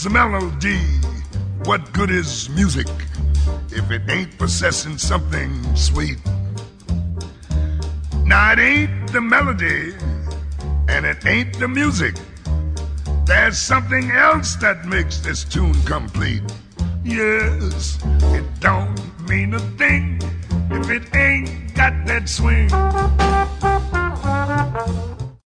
is melody? What good is music if it ain't possessing something sweet? Now it ain't the melody and it ain't the music. There's something else that makes this tune complete. Yes, it don't mean a thing if it ain't got that swing.